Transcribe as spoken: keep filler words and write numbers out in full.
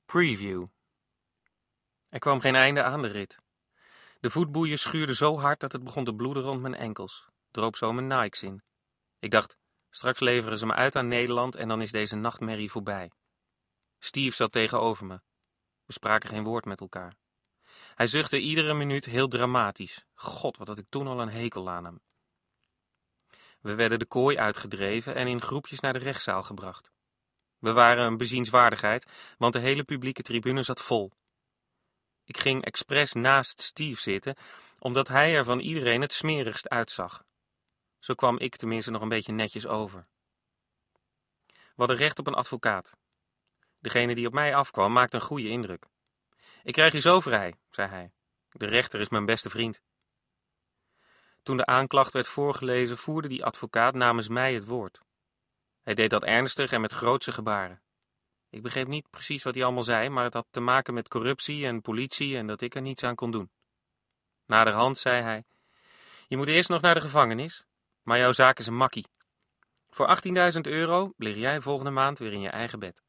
Preview. Er kwam geen einde aan de rit. De voetboeien schuurden zo hard dat het begon te bloeden rond mijn enkels. Droop zo mijn Nikes in. Ik dacht, straks leveren ze me uit aan Nederland en dan is deze nachtmerrie voorbij. Steve zat tegenover me. We spraken geen woord met elkaar. Hij zuchtte iedere minuut heel dramatisch. God, wat had ik toen al een hekel aan hem. We werden de kooi uitgedreven en in groepjes naar de rechtszaal gebracht. We waren een bezienswaardigheid, want de hele publieke tribune zat vol. Ik ging expres naast Steve zitten, omdat hij er van iedereen het smerigst uitzag. Zo kwam ik tenminste nog een beetje netjes over. We hadden recht op een advocaat. Degene die op mij afkwam maakte een goede indruk. Ik krijg je zo vrij, zei hij. De rechter is mijn beste vriend. Toen de aanklacht werd voorgelezen, voerde die advocaat namens mij het woord. Hij deed dat ernstig en met grootse gebaren. Ik begreep niet precies wat hij allemaal zei, maar het had te maken met corruptie en politie en dat ik er niets aan kon doen. Naderhand zei hij, je moet eerst nog naar de gevangenis, maar jouw zaak is een makkie. Voor achttienduizend euro lig jij volgende maand weer in je eigen bed.